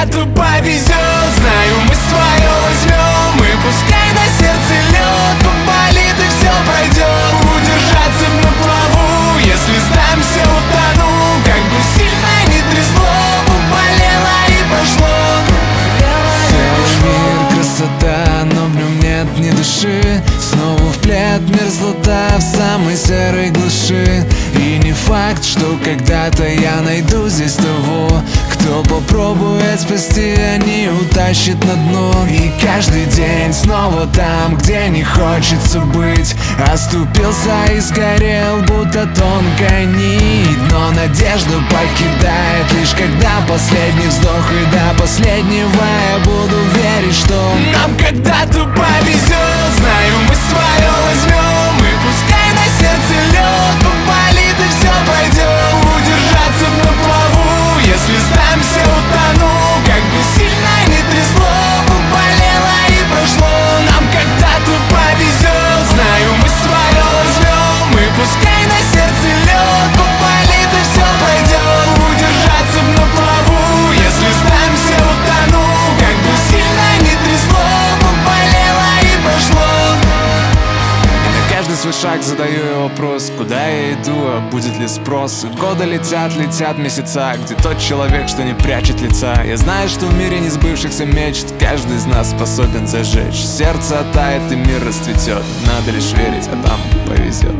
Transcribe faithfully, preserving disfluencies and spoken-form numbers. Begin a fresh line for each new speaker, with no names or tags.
когда-то повезет. Знаю, мы свое возьмем, и пускай на сердце лед поболит и все пройдет. Удержаться б на плаву, если сдамся, утону. Как бы сильно не трясло, поболело и прошло. Целый мир, красота, но в нем нет ни души. Снова в плед мерзлота в самой серой глуши. И не факт, что когда-то я найду здесь того, кто попробует спасти, а не утащит на дно. И каждый день снова там, где не хочется быть. Оступился и сгорел, будто тонкая нить. Но надежду покидает лишь когда последний вздох. И до последнего я буду верить, что нам когда-то повезет. Знаю, мы свое возьмем, и пускай на сердце лед поболит и все пройдет. Удержаться б на плаву, если сдамся, утону. Как бы сильно не трясло, поболело и прошло. Нам когда-то повезет. Знаю, мы свое возьмем, и пускай на сердце лед поболит и все пройдет. Удержаться б на плаву, если сдамся, утону. Как бы сильно не трясло, поболело и прошло. Каждый свой шаг задаю я вопрос: куда я иду, а будет ли спрос? Годы летят, летят месяца. Где тот человек, что не прячет лица? Я знаю, что в мире несбывшихся мечт каждый из нас способен зажечь. Сердце оттает и мир расцветет. Надо лишь верить, а там повезет.